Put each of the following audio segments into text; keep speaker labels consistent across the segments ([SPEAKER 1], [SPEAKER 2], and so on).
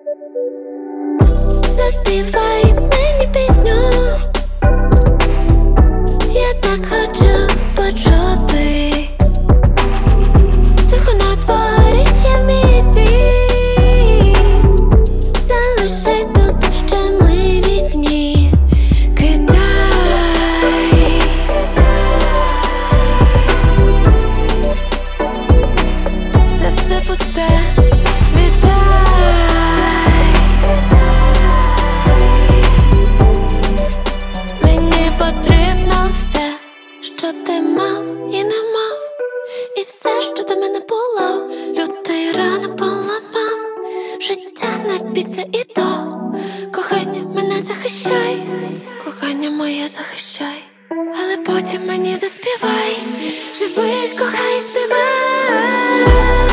[SPEAKER 1] Заспівай мені пісню, я так хочу почути. Тихо на дворі є місці, залишай тут щемливі дні. Кидай, це все пусте. Що ти мав і не мав, і все, що до мене було, лютий ранок поламав. Життя не після і до. Кохання мене захищай, кохання моє захищай, але потім мені заспівай. Живи, кохай, співай.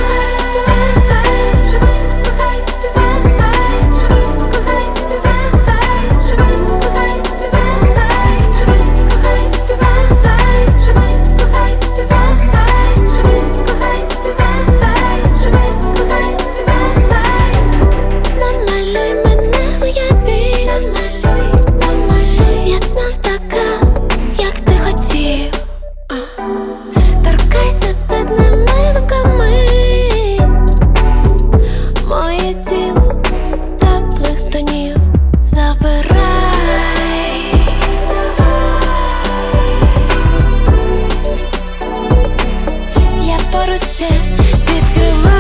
[SPEAKER 1] Торкайся стидними думками моє тіло теплих тонів. Забирай, я поруч ще, відкривай.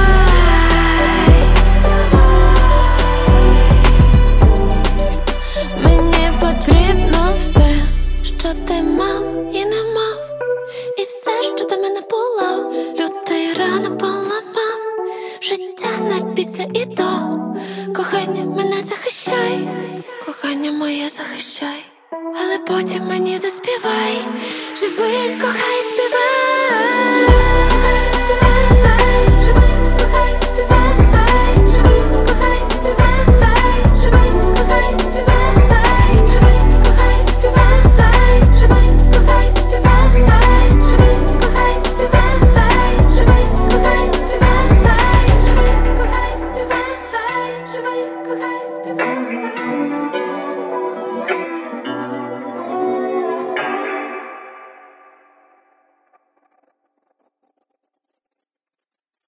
[SPEAKER 1] Мені потрібно все, що ти мав і не мав, і все, що до мене було, лютий ранок поламав. Життя не після і до. Кохання мене захищай, кохання моє захищай, але потім мені заспівай. Живи, кохай, співай.